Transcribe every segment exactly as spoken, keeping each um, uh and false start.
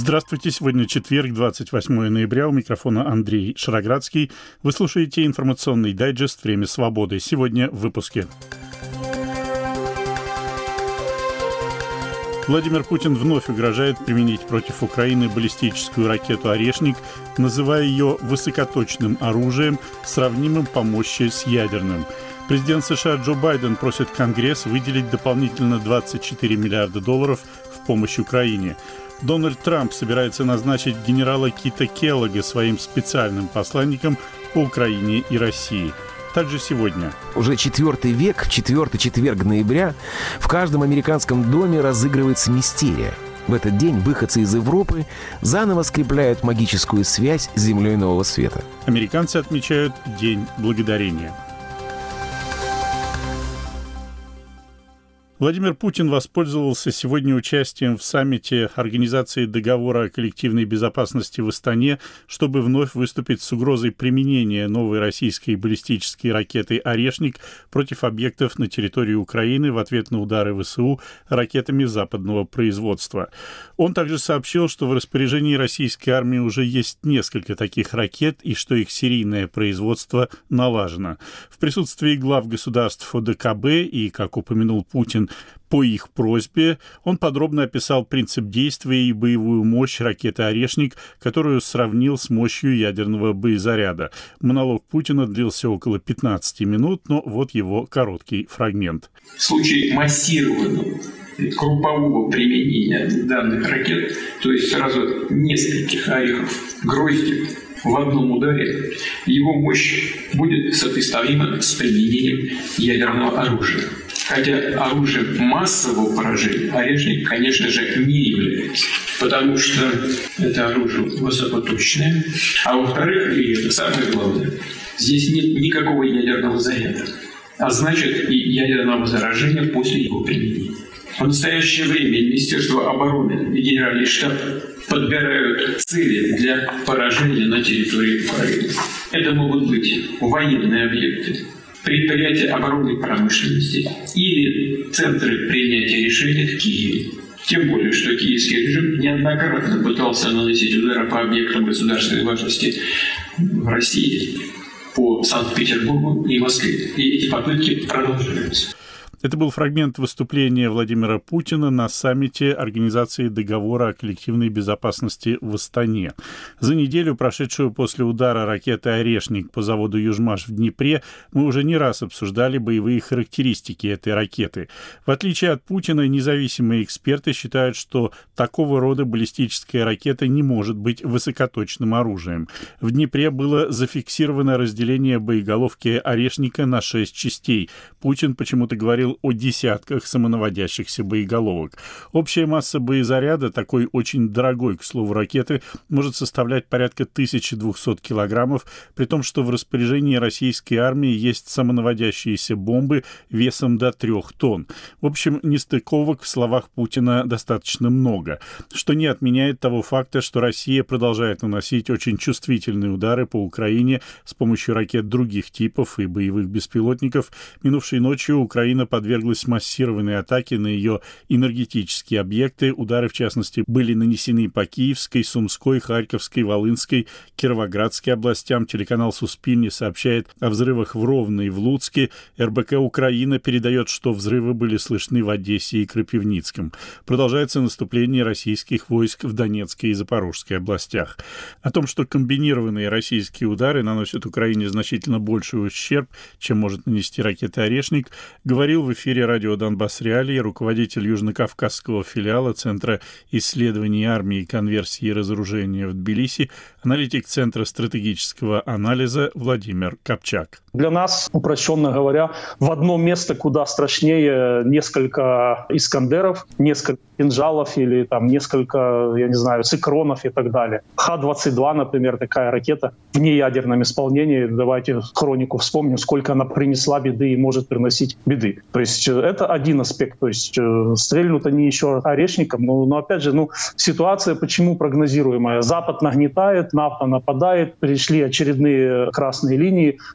Здравствуйте, сегодня четверг, двадцать восьмое ноября, у микрофона Андрей Шароградский. Вы слушаете информационный дайджест «Время свободы». Сегодня в выпуске. Владимир Путин вновь угрожает применить против Украины баллистическую ракету «Орешник», называя ее высокоточным оружием, сравнимым по мощи с ядерным. Президент США Джо Байден просит Конгресс выделить дополнительно двадцать четыре миллиарда долларов в помощь Украине. Дональд Трамп собирается назначить генерала Кита Келлога своим специальным посланником по Украине и России. Также сегодня. Уже четвертый век, четвертый четверг ноября, в каждом американском доме разыгрывается мистерия. В этот день выходцы из Европы заново скрепляют магическую связь с землей нового света. Американцы отмечают День благодарения. Владимир Путин воспользовался сегодня участием в саммите Организации договора о коллективной безопасности в Астане, чтобы вновь выступить с угрозой применения новой российской баллистической ракеты «Орешник» против объектов на территории Украины в ответ на удары ВСУ ракетами западного производства. Он также сообщил, что в распоряжении российской армии уже есть несколько таких ракет и что их серийное производство налажено. В присутствии глав государств О Дэ Ка Бэ и, как упомянул Путин, по их просьбе, он подробно описал принцип действия и боевую мощь ракеты «Орешник», которую сравнил с мощью ядерного боезаряда. Монолог Путина длился около пятнадцати минут, но вот его короткий фрагмент. В случае массированного группового применения данных ракет, то есть сразу нескольких орехов гроздью в одном ударе, его мощь будет сопоставима с применением ядерного оружия. Хотя оружием массового поражения «Орешник», конечно же, не является, потому что это оружие высокоточное, а во-вторых, и это самое главное, здесь нет никакого ядерного заряда, а значит и ядерного заражения после его применения. В настоящее время Министерство обороны и Генеральный штаб подбирают цели для поражения на территории Украины. Это могут быть военные объекты, предприятия оборонной промышленности или центры принятия решений в Киеве. Тем более, что киевский режим неоднократно пытался наносить удары по объектам государственной важности в России, по Санкт-Петербургу и Москве. И эти попытки продолжаются. Это был фрагмент выступления Владимира Путина на саммите Организации договора о коллективной безопасности в Астане. За неделю, прошедшую после удара ракеты «Орешник» по заводу «Южмаш» в Днепре, мы уже не раз обсуждали боевые характеристики этой ракеты. В отличие от Путина, независимые эксперты считают, что такого рода баллистическая ракета не может быть высокоточным оружием. В Днепре было зафиксировано разделение боеголовки «Орешника» на шесть частей. Путин почему-то говорил о десятках самонаводящихся боеголовок. Общая масса боезаряда такой очень дорогой, к слову, ракеты может составлять порядка тысячи двухсот килограммов, при том, что в распоряжении российской армии есть самонаводящиеся бомбы весом до трех тонн. В общем, нестыковок в словах Путина достаточно много, что не отменяет того факта, что Россия продолжает наносить очень чувствительные удары по Украине с помощью ракет других типов и боевых беспилотников. Минувшей ночью Украина под подверглась массированной атаке на ее энергетические объекты. Удары, в частности, были нанесены по Киевской, Сумской, Харьковской, Волынской, Кировоградской областям. Телеканал «Суспильни» сообщает о взрывах в Ровно и в Луцке. эр бэ ка «Украина» передает, что взрывы были слышны в Одессе и Крапивницком. Продолжается наступление российских войск в Донецкой и Запорожской областях. О том, что комбинированные российские удары наносят Украине значительно больший ущерб, чем может нанести ракета «Орешник», говорил в эфире радио «Донбасс Реалии» руководитель южнокавказского филиала Центра исследований армии, конверсии и разоружения в Тбилиси, аналитик Центра стратегического анализа Владимир Копчак. Для нас, упрощенно говоря, в одно место куда страшнее несколько «Искандеров», несколько кинжалов или там несколько, я не знаю, цикронов и так далее. Ха двадцать два, например, такая ракета в неядерном исполнении. Давайте хронику вспомним, сколько она принесла беды и может приносить беды. То есть это один аспект. То есть стрельнут они еще орешником. Но, но опять же, ну, ситуация почему прогнозируемая? Запад нагнетает, НАТО нападает, пришли очередные красные линии, грозимся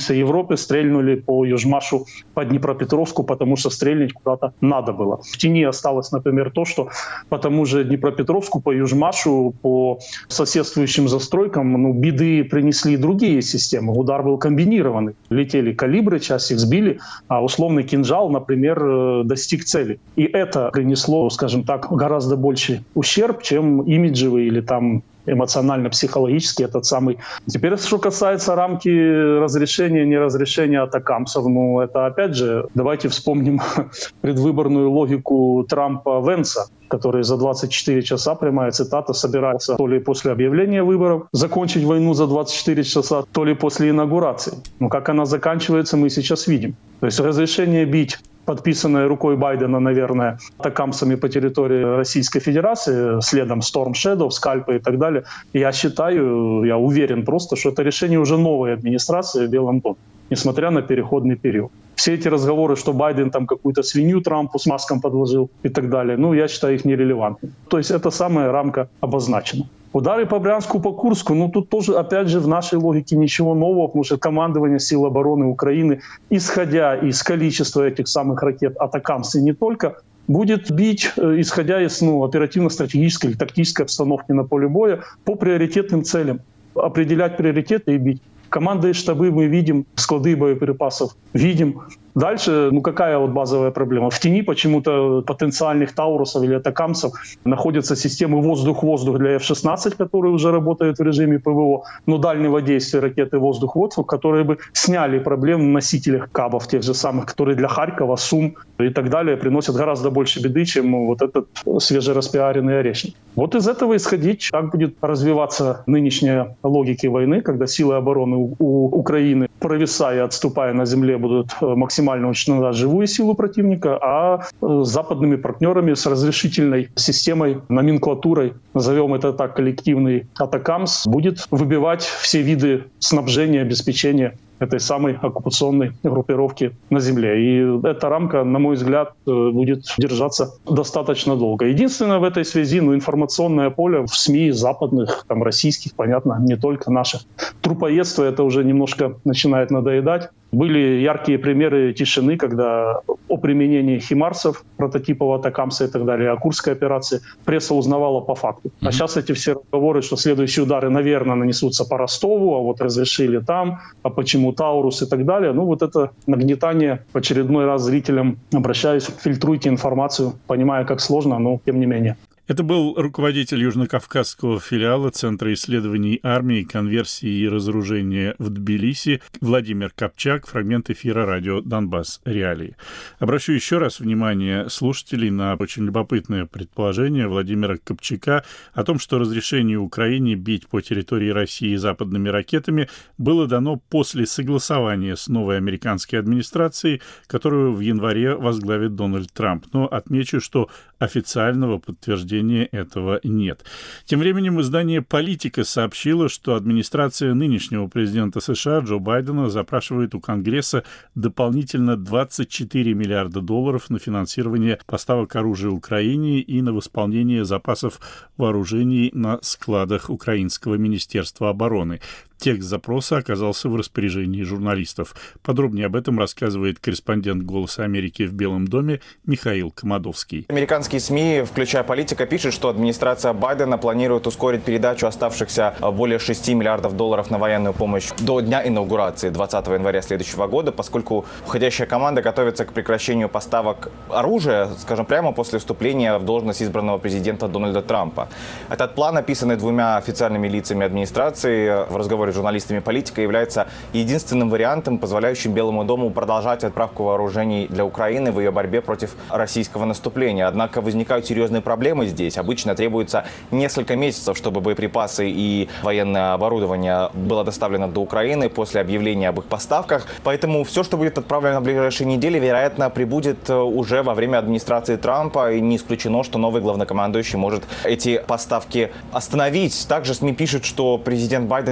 всей Европы стрельнули по Южмашу, по Днепропетровску, потому что стрельнуть куда-то надо было. В тени осталось, например, то, что по тому же Днепропетровску, по Южмашу, по соседствующим застройкам, ну, беды принесли другие системы. Удар был комбинированный. Летели калибры, часть их сбили, а условный кинжал, например, достиг цели. И это принесло, скажем так, гораздо больше ущерб, чем имиджевый или там эмоционально-психологически этот самый. Теперь, что касается рамки разрешения, неразрешения атакамсов, ну, это опять же, давайте вспомним предвыборную логику Трампа-Венса, который за двадцать четыре часа, прямая цитата, собирался то ли после объявления выборов закончить войну за двадцать четыре часа, то ли после инаугурации. Но как она заканчивается, мы сейчас видим. То есть разрешение бить, подписанное рукой Байдена, наверное, атакамсами по территории Российской Федерации, следом Storm Shadow, скальпы и так далее, я считаю, я уверен просто, что это решение уже новой администрации в Белом доме, несмотря на переходный период. Все эти разговоры, что Байден там какую-то свинью Трампу с маском подложил и так далее, ну, я считаю их нерелевантными. То есть эта самая рамка обозначена. Удары по Брянску, по Курску, ну тут тоже, опять же, в нашей логике ничего нового, потому что командование сил обороны Украины, исходя из количества этих самых ракет «Атакамс» и не только, будет бить, исходя из ну, оперативно-стратегической или тактической обстановки на поле боя по приоритетным целям. Определять приоритеты и бить. Команды и штабы мы видим, склады боеприпасов видим. Дальше, ну какая вот базовая проблема? В тени почему-то потенциальных таурусов или атакамсов находятся системы воздух-воздух для эф шестнадцать, которые уже работают в режиме ПВО, но дальнего действия ракеты воздух-воздух, которые бы сняли проблем в носителях кабов, тех же самых, которые для Харькова, Сум и так далее приносят гораздо больше беды, чем вот этот свежераспиаренный орешник. Вот из этого исходить, как будет развиваться нынешняя логика войны, когда силы обороны у, у Украины, провисая, отступая на земле, будут максимально уничтожать живую силу противника, а с западными партнерами, с разрешительной системой, номенклатурой, назовем это так, коллективный атакамс, будет выбивать все виды снабжения, обеспечения этой самой оккупационной группировки на земле. И эта рамка, на мой взгляд, будет держаться достаточно долго. Единственное в этой связи, ну, информационное поле в СМИ западных, там, российских, понятно, не только наших. Трупоедство это уже немножко начинает надоедать. Были яркие примеры тишины, когда о применении химарсов, прототипов атакамса и так далее, о Курской операции пресса узнавала по факту. А сейчас эти все разговоры, что следующие удары, наверное, нанесутся по Ростову, а вот разрешили там, а почему Таурус и так далее. Ну вот это нагнетание в очередной раз зрителям, обращаюсь, фильтруйте информацию, понимая, как сложно, но тем не менее. Это был руководитель южнокавказского филиала Центра исследований армии, конверсии и разоружения в Тбилиси Владимир Копчак, фрагмент эфира радио «Донбасс. Реалии». Обращу еще раз внимание слушателей на очень любопытное предположение Владимира Копчака о том, что разрешение Украине бить по территории России западными ракетами было дано после согласования с новой американской администрацией, которую в январе возглавит Дональд Трамп. Но отмечу, что официального подтверждения этого нет. Тем временем издание «Политика» сообщило, что администрация нынешнего президента США Джо Байдена запрашивает у Конгресса дополнительно двадцать четыре миллиарда долларов на финансирование поставок оружия Украине и на восполнение запасов вооружений на складах Украинского министерства обороны. Текст запроса оказался в распоряжении журналистов. Подробнее об этом рассказывает корреспондент «Голоса Америки» в Белом доме Михаил Комадовский. Американские СМИ, включая «Политика», пишут, что администрация Байдена планирует ускорить передачу оставшихся более шести миллиардов долларов на военную помощь до дня инаугурации двадцатого января следующего года, поскольку входящая команда готовится к прекращению поставок оружия, скажем, прямо после вступления в должность избранного президента Дональда Трампа. Этот план, описанный двумя официальными лицами администрации в разговоре с журналистами «Политика», является единственным вариантом, позволяющим Белому дому продолжать отправку вооружений для Украины в ее борьбе против российского наступления. Однако возникают серьезные проблемы здесь. Обычно требуется несколько месяцев, чтобы боеприпасы и военное оборудование было доставлено до Украины после объявления об их поставках. Поэтому все, что будет отправлено в ближайшие недели, вероятно, прибудет уже во время администрации Трампа. И не исключено, что новый главнокомандующий может эти поставки остановить. Также СМИ пишут, что президент Байден не публикует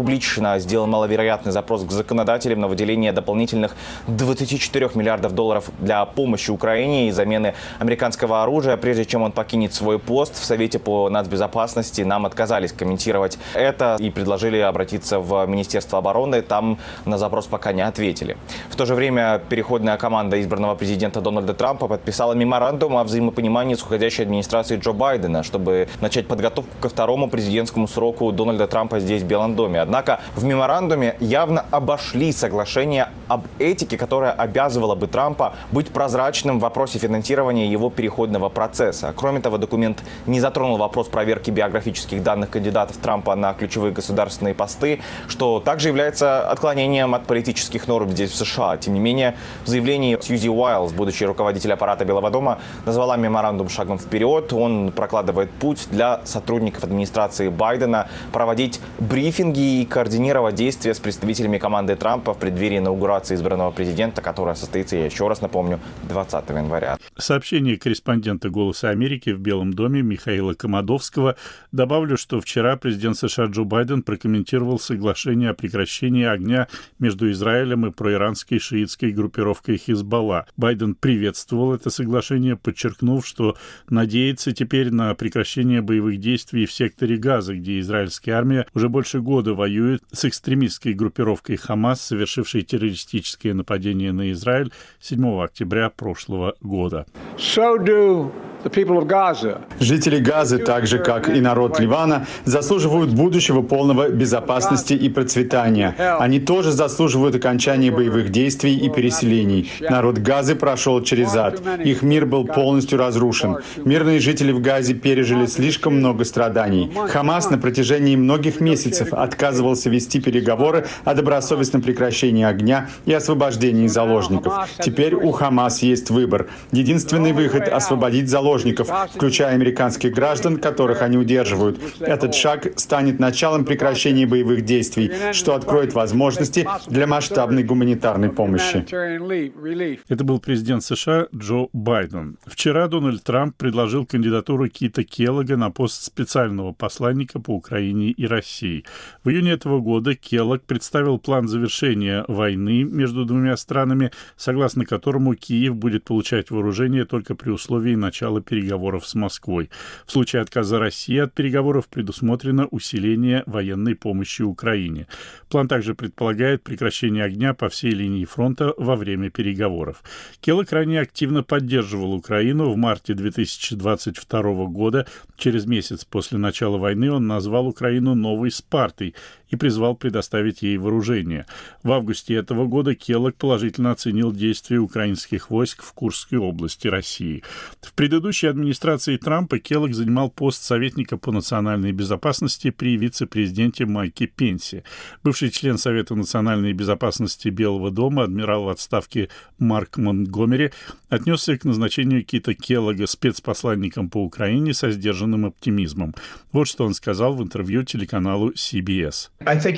публично сделал маловероятный запрос к законодателям на выделение дополнительных двадцати четырёх миллиардов долларов для помощи Украине и замены американского оружия. Прежде чем он покинет свой пост в Совете по нацбезопасности, нам отказались комментировать это и предложили обратиться в Министерство обороны. Там на запрос пока не ответили. В то же время переходная команда избранного президента Дональда Трампа подписала меморандум о взаимопонимании с уходящей администрацией Джо Байдена, чтобы начать подготовку ко второму президентскому сроку Дональда Трампа здесь, в Белом доме. Однако в меморандуме явно обошли соглашение об этике, которое обязывало бы Трампа быть прозрачным в вопросе финансирования его переходного процесса. Кроме того, документ не затронул вопрос проверки биографических данных кандидатов Трампа на ключевые государственные посты, что также является отклонением от политических норм здесь, в США. Тем не менее, в заявлении Сьюзи Уайлз, будущий руководитель аппарата Белого дома, назвала меморандум шагом вперед. Он прокладывает путь для сотрудников администрации Байдена проводить брифинги и координировать действия с представителями команды Трампа в преддверии инаугурации избранного президента, которая состоится, я еще раз напомню, двадцатого января. Сообщение корреспондента «Голоса Америки» в Белом доме Михаила Комадовского. Добавлю, что вчера президент США Джо Байден прокомментировал соглашение о прекращении огня между Израилем и проиранской шиитской группировкой Хизбалла. Байден приветствовал это соглашение, подчеркнув, что надеется теперь на прекращение боевых действий в секторе Газа, где израильская армия уже больше года воюет с экстремистской группировкой Хамас, совершившей террористическое нападение на Израиль седьмого октября прошлого года. So do the people of Gaza. Жители Газы, так же как и народ Ливана, заслуживают будущего полного безопасности и процветания. Они тоже заслуживают окончания боевых действий и переселений. Народ Газы прошел через ад. Их мир был полностью разрушен. Мирные жители в Газе пережили слишком много страданий. Хамас на протяжении многих месяцев отказывался вести переговоры о добросовестном прекращении огня и освобождении заложников. Теперь у Хамас есть выбор. Единственный выход — освободить заложников, включая американских граждан, которых они удерживают. Этот шаг станет началом прекращения боевых действий, что откроет возможности для масштабной гуманитарной помощи. Это был президент США Джо Байден. Вчера Дональд Трамп предложил кандидатуру Кита Келлога на пост специального посланника по Украине и России. В июне этого года Келлог представил план завершения войны между двумя странами, согласно которому Киев будет получать вооружение только при условии начала переговоров с Москвой. В случае отказа России от переговоров предусмотрено усиление военной помощи Украине. План также предполагает прекращение огня по всей линии фронта во время переговоров. Келлог ранее активно поддерживал Украину. В марте две тысячи двадцать второго года, через месяц после начала войны, он назвал Украину «новой Спартой» и призвал предоставить ей вооружение. В августе этого года Келлог положительно оценил действия украинских войск в Курской области России. В предыдущей администрации Трампа Келлог занимал пост советника по национальной безопасности при вице-президенте Майке Пенсе. Бывший член Совета национальной безопасности Белого дома, адмирал в отставке Марк Монтгомери, отнесся к назначению Кита Келлога спецпосланником по Украине со сдержанным оптимизмом. Вот что он сказал в интервью телеканалу си би эс.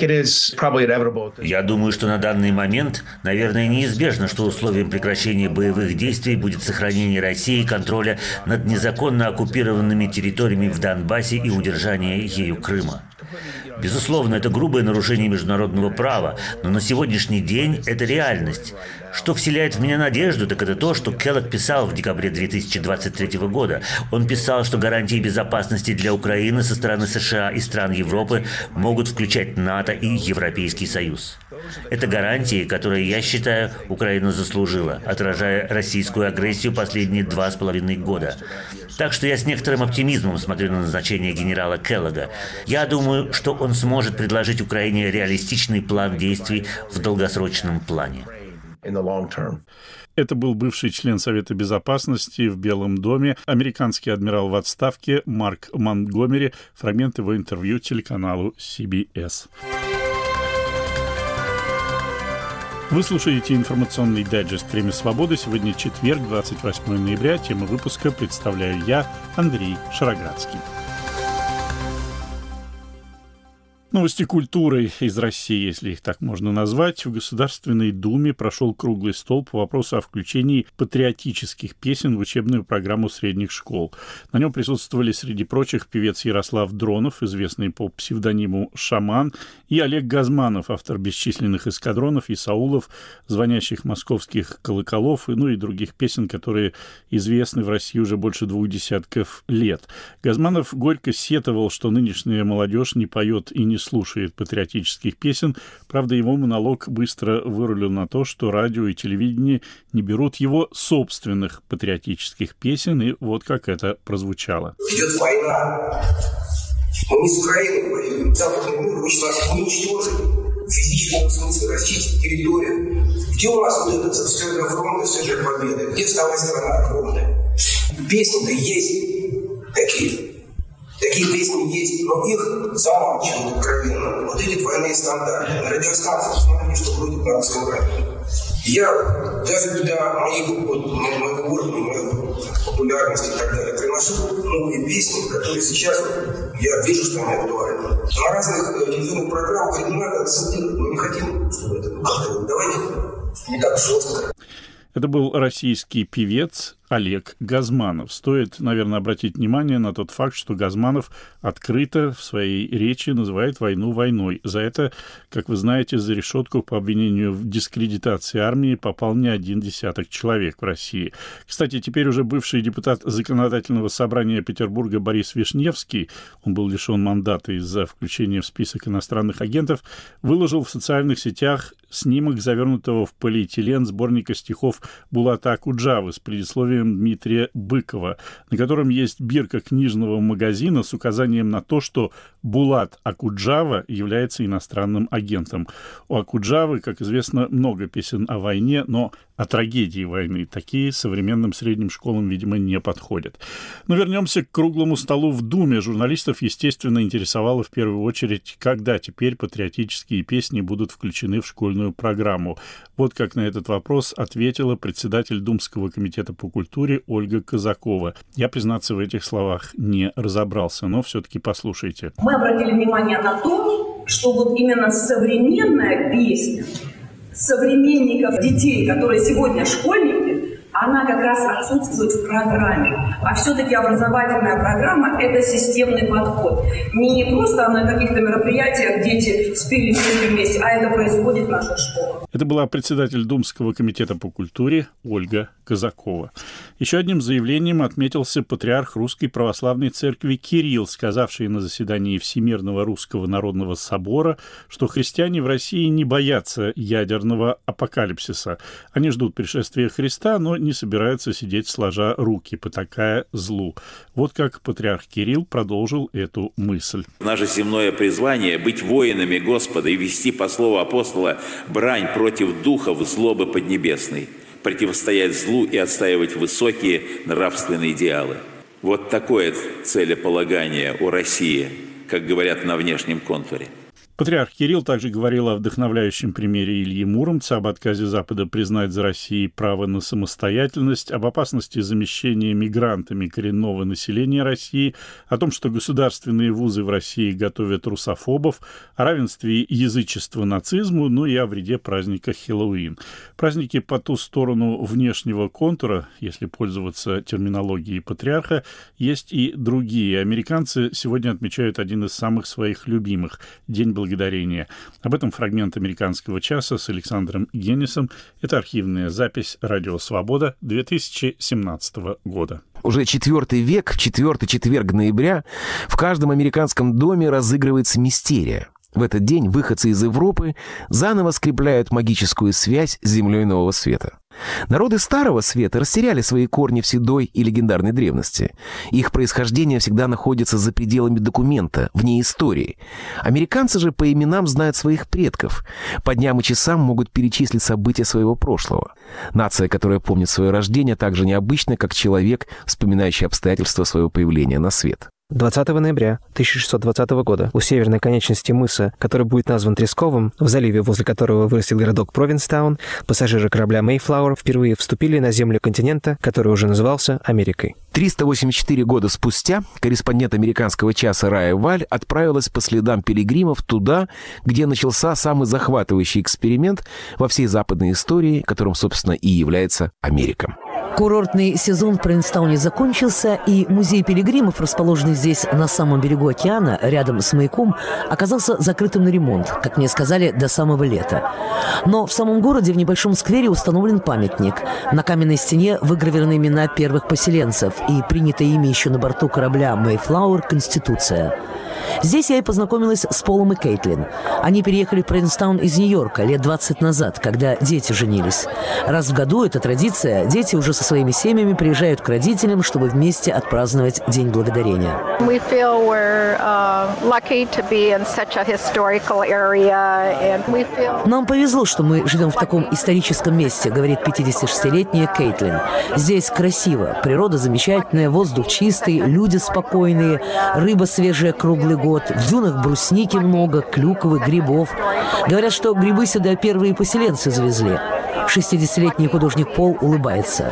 Я думаю, что на данный момент, наверное, неизбежно, что условием прекращения боевых действий будет сохранение России контроля над незаконно оккупированными территориями в Донбассе и удержание ею Крыма. Безусловно, это грубое нарушение международного права, но на сегодняшний день это реальность. Что вселяет в меня надежду, так это то, что Келлог писал в декабре две тысячи двадцать третьего года. Он писал, что гарантии безопасности для Украины со стороны США и стран Европы могут включать НАТО и Европейский Союз. Это гарантии, которые, я считаю, Украина заслужила, отражая российскую агрессию последние два с половиной года. Так что я с некоторым оптимизмом смотрю на назначение генерала Келлога. Я думаю, что он сможет предложить Украине реалистичный план действий в долгосрочном плане. Это был бывший член Совета Безопасности в Белом доме, американский адмирал в отставке Марк Монтгомери. Фрагмент его интервью телеканалу си би эс. Вы слушаете информационный дайджест «Время свободы». Сегодня четверг, двадцать восьмого ноября. Тему выпуска представляю я, Андрей Шароградский. Новости культуры из России, если их так можно назвать. В Государственной Думе прошел круглый стол по вопросу о включении патриотических песен в учебную программу средних школ. На нем присутствовали, среди прочих, певец Ярослав Дронов, известный по псевдониму «Шаман», и Олег Газманов, автор бесчисленных эскадронов и саулов, звонящих московских колоколов, и, ну и других песен, которые известны в России уже больше двух десятков лет. Газманов горько сетовал, что нынешняя молодежь не поет и не слушает патриотических песен. Правда, его монолог быстро вырулил на то, что радио и телевидение не берут его собственных патриотических песен, и вот как это прозвучало. Идет война. Мы не с Украиной воюем. Западный мир хочет нас уничтожить. В физическом смысле расчистить территорию. Где у нас вот это все для фронта, все для победы? Где вторая страна огромная? Песни-то есть такие. Такие песни есть, но их замалчивают откровенно. Вот эти двойные стандарты. На радиостанциях смотрите, что будет на русском радио. Я даже для моих, вот, моего уровня, моей популярности и так далее приношу новые песни, которые сейчас я вижу, что они актуальны. На разных телевизионных программах не надо цитировать, мы не хотим, чтобы это было. Давайте не так жестко. Это был российский певец Олег Газманов. Стоит, наверное, обратить внимание на тот факт, что Газманов открыто в своей речи называет войну войной. За это, как вы знаете, за решетку по обвинению в дискредитации армии попал не один десяток человек в России. Кстати, теперь уже бывший депутат Законодательного собрания Петербурга Борис Вишневский, он был лишен мандата из-за включения в список иностранных агентов, выложил в социальных сетях снимок завернутого в полиэтилен сборника стихов Булата Акуджавы с предисловием Дмитрия Быкова, на котором есть бирка книжного магазина с указанием на то, что Булат Акуджава является иностранным агентом. У Акуджавы, как известно, много песен о войне, но о трагедии войны. Такие современным средним школам, видимо, не подходят. Но вернемся к круглому столу в Думе. Журналистов, естественно, интересовало в первую очередь, когда теперь патриотические песни будут включены в школьную программу. Вот как на этот вопрос ответила председатель Думского комитета по культуре Ольга Казакова. Я, признаться, в этих словах не разобрался, но все-таки послушайте. Мы обратили внимание на то, что вот именно современная песня современников детей, которые сегодня школьники, она как раз отсутствует в программе. А все-таки образовательная программа – это системный подход. Не, не просто на каких-то мероприятиях дети спели все вместе, а это происходит в наших школах. Это была председатель Думского комитета по культуре Ольга Казакова. Еще одним заявлением отметился патриарх Русской Православной Церкви Кирилл, сказавший на заседании Всемирного Русского Народного Собора, что христиане в России не боятся ядерного апокалипсиса. Они ждут пришествия Христа, но не собираются сидеть сложа руки, потакая злу. Вот как патриарх Кирилл продолжил эту мысль. Наше земное призвание — быть воинами Господа и вести по слову апостола брань против духов злобы поднебесной, противостоять злу и отстаивать высокие нравственные идеалы. Вот такое целеполагание у России, как говорят на внешнем контуре. Патриарх Кирилл также говорил о вдохновляющем примере Ильи Муромца, об отказе Запада признать за Россией право на самостоятельность, об опасности замещения мигрантами коренного населения России, о том, что государственные вузы в России готовят русофобов, о равенстве язычества нацизму, ну и о вреде праздника Хэллоуин. Праздники по ту сторону внешнего контура, если пользоваться терминологией патриарха, есть и другие. Американцы сегодня отмечают один из самых своих любимых – День Благодарения. Об этом фрагмент «Американского часа» с Александром Генисом. Это архивная запись «Радио Свобода» две тысячи семнадцатого года. Уже четвертый век, в четвертый четверг ноября, в каждом американском доме разыгрывается мистерия. В этот день выходцы из Европы заново скрепляют магическую связь с землей Нового Света. Народы Старого Света растеряли свои корни в седой и легендарной древности. Их происхождение всегда находится за пределами документа, вне истории. Американцы же по именам знают своих предков. По дням и часам могут перечислить события своего прошлого. Нация, которая помнит свое рождение, так же необычна, как человек, вспоминающий обстоятельства своего появления на свет. двадцатого ноября тысяча шестьсот двадцатого года у северной конечности мыса, который будет назван Тресковым, в заливе, возле которого вырастет городок Провинстаун, пассажиры корабля Mayflower впервые вступили на землю континента, который уже назывался Америкой. триста восемьдесят четыре года спустя корреспондент американского часа Рая Валь отправилась по следам пилигримов туда, где начался самый захватывающий эксперимент во всей западной истории, которым, собственно, и является Америка. Курортный сезон в Провинстауне закончился, и музей пилигримов, расположенный здесь на самом берегу океана, рядом с маяком, оказался закрытым на ремонт, как мне сказали, до самого лета. Но в самом городе в небольшом сквере установлен памятник. На каменной стене выгравированы имена первых поселенцев и принятая ими еще на борту корабля «Мэйфлауэр» Конституция. Здесь я и познакомилась с Полом и Кейтлин. Они переехали в Провинстаун из Нью-Йорка лет двадцать назад, когда дети женились. Раз в году это традиция, дети уже со своими семьями приезжают к родителям, чтобы вместе отпраздновать День Благодарения. Нам повезло, что мы живем в таком историческом месте, говорит пятидесятишестилетняя Кейтлин. Здесь красиво, природа замечательная, воздух чистый, люди спокойные, рыба свежая круглый год, в дюнах брусники много, клюквы, грибов. Говорят, что грибы сюда первые поселенцы завезли. шестидесятилетний художник Пол улыбается.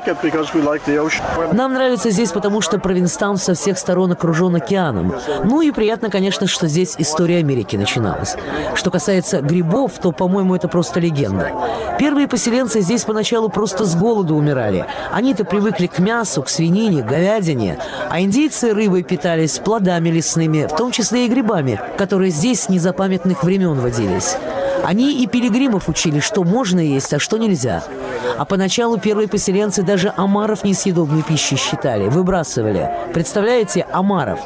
Нам нравится здесь, потому что Провинстаун со всех сторон окружен океаном. Ну и приятно, конечно, что здесь история Америки начиналась. Что касается грибов, то, по-моему, это просто легенда. Первые поселенцы здесь поначалу просто с голоду умирали. Они-то привыкли к мясу, к свинине, к говядине. А индейцы рыбой питались, плодами лесными, в том числе и грибами, которые здесь с незапамятных времен водились. Они и пилигримов учили, что можно есть, а что нельзя. А поначалу первые поселенцы даже омаров несъедобной пищей считали, выбрасывали. Представляете, омаров?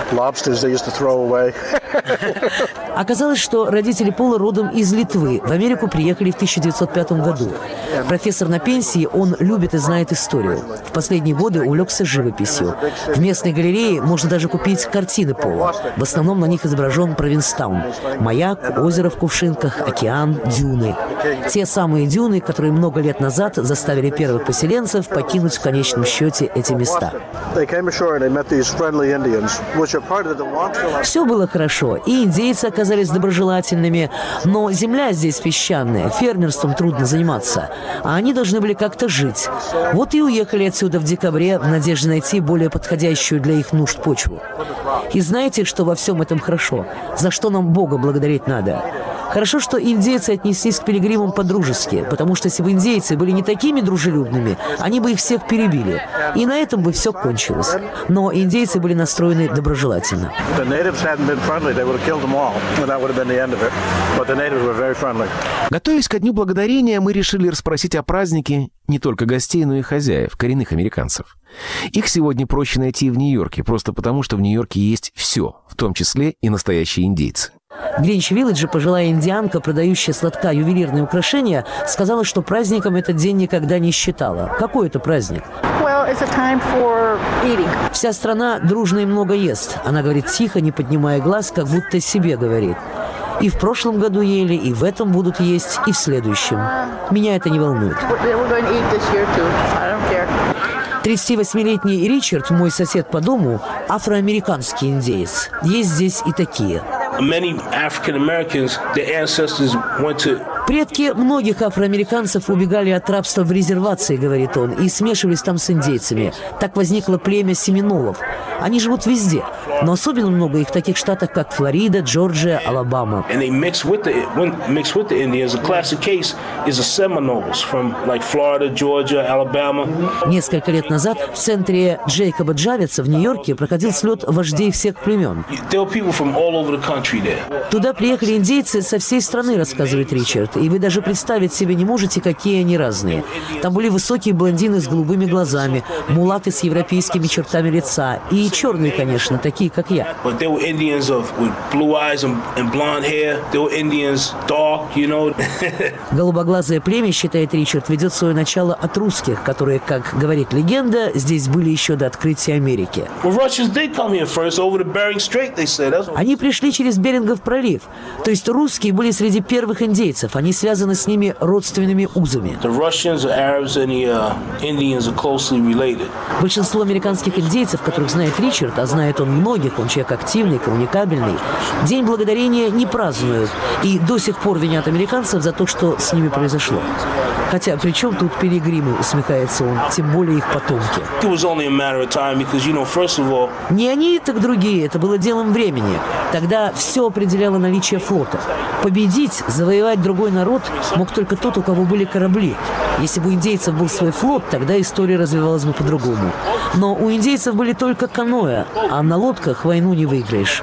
Оказалось, что родители Пола родом из Литвы. В Америку приехали в тысяча девятьсот пятом году. Профессор на пенсии, он любит и знает историю. В последние годы увлекся живописью. В местной галерее можно даже купить картины Пола. В основном на них изображен Провинстаун. Маяк, озеро в кувшинках, океан, дюны. Те самые дюны, которые много лет назад заставили первых поселенцев покинуть в конечном счете эти места. Все было хорошо, и индейцы оказались доброжелательными, но земля здесь песчаная, фермерством трудно заниматься, а они должны были как-то жить. Вот и уехали отсюда в декабре в надежде найти более подходящую для их нужд почву. И знаете, что во всем этом хорошо? За что нам Бога благодарить надо? Хорошо, что индейцы отнеслись к пилигримам по-дружески, потому что если бы индейцы были не такими дружелюбными, они бы их всех перебили. И на этом бы все кончилось. Но индейцы были настроены доброжелательно. Готовясь ко Дню Благодарения, мы решили расспросить о празднике не только гостей, но и хозяев, коренных американцев. Их сегодня проще найти в Нью-Йорке, просто потому что в Нью-Йорке есть все, в том числе и настоящие индейцы. В Гринч-Виллидже пожилая индианка, продающая сладка ювелирные украшения, сказала, что праздником этот день никогда не считала. Какой это праздник? Вся страна дружно и много ест. Она говорит тихо, не поднимая глаз, как будто себе говорит. И в прошлом году ели, и в этом будут есть, и в следующем. Меня это не волнует. тридцативосьмилетний Ричард, мой сосед по дому, афроамериканский индеец. Есть здесь и такие. Предки многих афроамериканцев убегали от рабства в резервации, говорит он, и смешивались там с индейцами. Так возникло племя семинолов. Они живут везде, но особенно много их в таких штатах, как Флорида, Джорджия, Алабама. Несколько лет назад в центре Джейкоба Джавица в Нью-Йорке проходил слет вождей всех племен. Туда приехали индейцы со всей страны, рассказывает Ричард, и вы даже представить себе не можете, какие они разные. Там были высокие блондины с голубыми глазами, мулаты с европейскими чертами лица и черные, конечно, такие, как я. Голубоглазое племя, считает Ричард, ведет свое начало от русских, которые, как говорит легенда, здесь были еще до открытия Америки. Они пришли через Берингов пролив. То есть русские были среди первых индейцев. они связаны с ними родственными узами. Большинство американских индейцев, которых знает Ричард, а знает он многих, он человек активный, коммуникабельный, День Благодарения не празднуют и до сих пор винят американцев за то, что с ними произошло. Хотя при чем тут пилигримы, усмехается он, тем более их потомки. Не они, так другие, это было делом времени. Тогда все определяло наличие флота. Победить, завоевать другой народ мог только тот, у кого были корабли. Если бы у индейцев был свой флот, тогда история развивалась бы по-другому. Но у индейцев были только каноэ, а на лодках войну не выиграешь.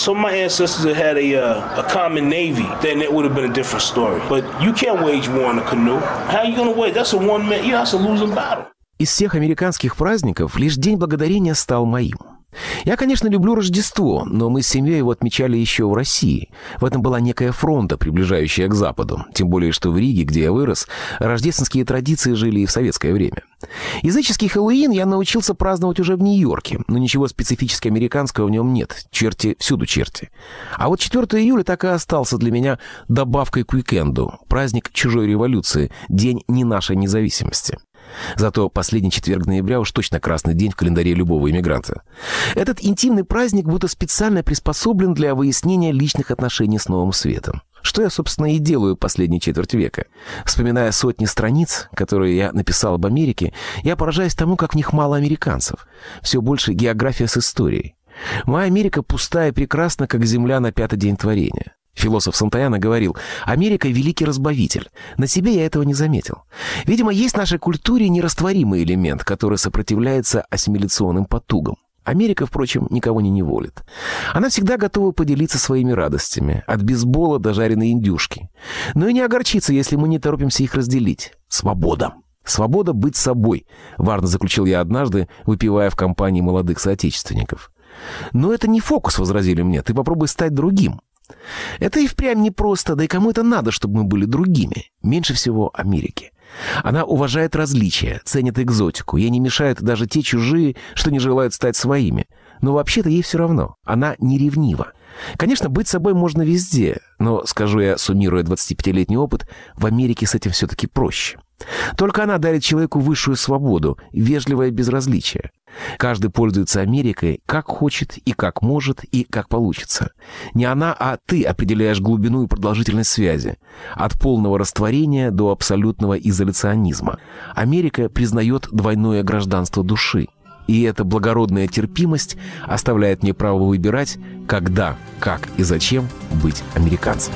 Из всех американских праздников лишь День Благодарения стал моим. Я, конечно, люблю Рождество, но мы с семьей его отмечали еще в России. В этом была некая фронта, приближающая к Западу. Тем более, что в Риге, где я вырос, рождественские традиции жили и в советское время. Языческий Хэллоуин я научился праздновать уже в Нью-Йорке, но ничего специфически американского в нем нет. Черти всюду черти. А вот четвёртого июля так и остался для меня добавкой к уикенду. Праздник чужой революции, день не нашей независимости. Зато последний четверг ноября уж точно красный день в календаре любого иммигранта. Этот интимный праздник будто специально приспособлен для выяснения личных отношений с новым светом. Что я, собственно, и делаю последние четверть века. Вспоминая сотни страниц, которые я написал об Америке, я поражаюсь тому, как в них мало американцев. Все больше география с историей. Моя Америка пустая и прекрасна, как земля на пятый день творения. Философ Сантаяна говорил: «Америка – великий разбавитель». На себе я этого не заметил. Видимо, есть в нашей культуре нерастворимый элемент, который сопротивляется ассимиляционным потугам. Америка, впрочем, никого не неволит. Она всегда готова поделиться своими радостями, от бейсбола до жареной индюшки. Но и не огорчиться, если мы не торопимся их разделить. Свобода. Свобода быть собой, варно заключил я однажды, выпивая в компании молодых соотечественников. Но это не фокус, возразили мне, ты попробуй стать другим. Это и впрямь непросто, да и кому это надо, чтобы мы были другими? Меньше всего Америке. Она уважает различия, ценит экзотику. Ей не мешают даже те чужие, что не желают стать своими. Но вообще-то ей все равно. Она не ревнива. Конечно, быть собой можно везде, но, скажу я, суммируя двадцатипятилетний опыт, в Америке с этим все-таки проще. Только она дарит человеку высшую свободу, вежливое безразличие. Каждый пользуется Америкой как хочет и как может и как получится. Не она, а ты определяешь глубину и продолжительность связи. От полного растворения до абсолютного изоляционизма. Америка признает двойное гражданство души. И эта благородная терпимость оставляет мне право выбирать, когда, как и зачем быть американцем.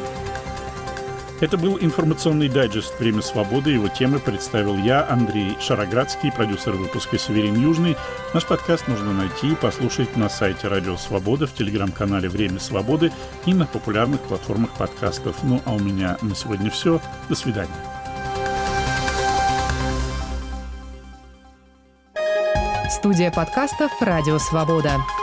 Это был информационный дайджест «Время свободы». Его темы представил я, Андрей Шароградский, продюсер выпуска «Северин Южный». Наш подкаст можно найти и послушать на сайте «Радио Свобода», в телеграм-канале «Время свободы» и на популярных платформах подкастов. Ну, а у меня на сегодня все. До свидания. Студия подкастов «Радио Свобода».